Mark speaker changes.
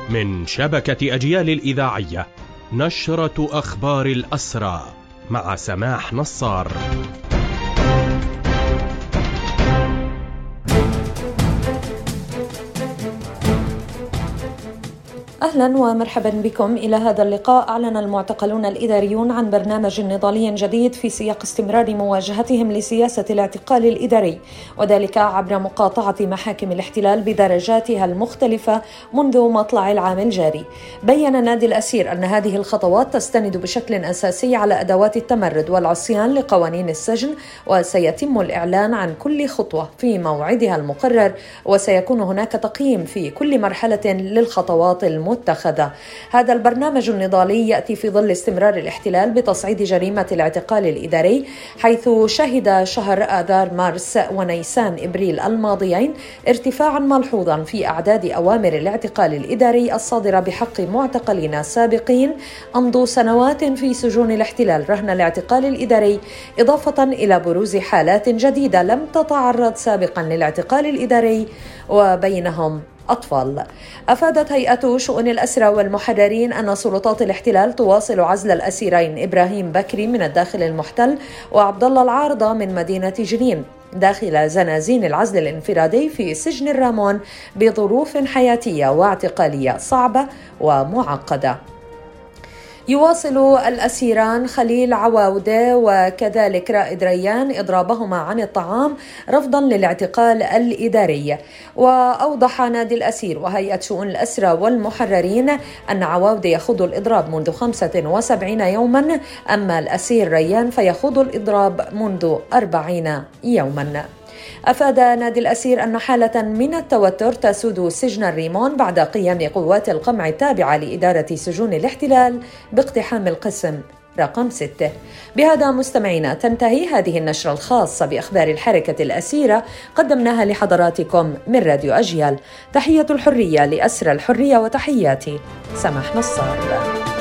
Speaker 1: من شبكة أجيال الإذاعية، نشرة أخبار الأسرى مع سماح نصار.
Speaker 2: أهلا ومرحبا بكم إلى هذا اللقاء. أعلن المعتقلون الإداريون عن برنامج نضالي جديد في سياق استمرار مواجهتهم لسياسة الاعتقال الإداري، وذلك عبر مقاطعة محاكم الاحتلال بدرجاتها المختلفة منذ مطلع العام الجاري. بيّن نادي الأسير أن هذه الخطوات تستند بشكل أساسي على أدوات التمرد والعصيان لقوانين السجن، وسيتم الإعلان عن كل خطوة في موعدها المقرر، وسيكون هناك تقييم في كل مرحلة للخطوات المتخذة. هذا البرنامج النضالي يأتي في ظل استمرار الاحتلال بتصعيد جريمة الاعتقال الإداري، حيث شهد شهر آذار مارس ونيسان إبريل الماضيين ارتفاعا ملحوظا في أعداد أوامر الاعتقال الإداري الصادرة بحق معتقلين سابقين أمضوا سنوات في سجون الاحتلال رهن الاعتقال الإداري، إضافة إلى بروز حالات جديدة لم تتعرض سابقا للاعتقال الإداري وبينهم أطفال. أفادت هيئة شؤون الأسرى والمحررين أن سلطات الاحتلال تواصل عزل الأسيرين إبراهيم بكري من الداخل المحتل وعبد الله العارضة من مدينة جنين داخل زنازين العزل الانفرادي في سجن الرامون بظروف حياتية واعتقالية صعبة ومعقدة. يواصل الأسيران خليل عواودة وكذلك رائد ريان إضرابهما عن الطعام رفضا للاعتقال الإداري. وأوضح نادي الأسير وهيئة شؤون الأسرى والمحررين أن عواودة يخوض الإضراب منذ 75 يوما، أما الأسير ريان فيخوض الإضراب منذ 40 يوما. أفاد نادي الأسير أن حالة من التوتر تسود سجن الريمون بعد قيام قوات القمع التابعة لإدارة سجون الاحتلال باقتحام القسم رقم 6. بهذا مستمعينا تنتهي هذه النشرة الخاصة بأخبار الحركة الأسيرة، قدمناها لحضراتكم من راديو أجيال. تحية الحرية لأسرى الحرية، وتحياتي سماح نصار.